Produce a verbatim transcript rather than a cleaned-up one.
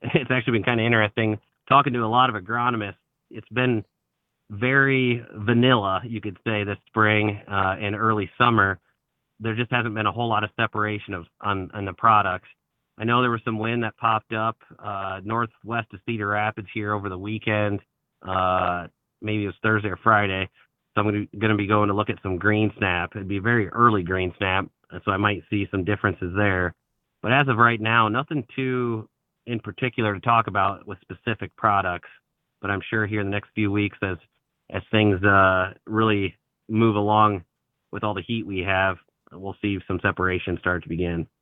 it's actually been kind of interesting talking to a lot of agronomists. It's been very vanilla, you could say, this spring uh, and early summer. There just hasn't been a whole lot of separation of on, on the products. I know there was some wind that popped up uh, northwest of Cedar Rapids here over the weekend. Uh, maybe it was Thursday or Friday. So I'm going to be going to look at some green snap. It'd be a very early green snap, so I might see some differences there. But as of right now, nothing too in particular to talk about with specific products. But I'm sure here in the next few weeks, as as things uh, really move along with all the heat we have, we'll see some separation start to begin.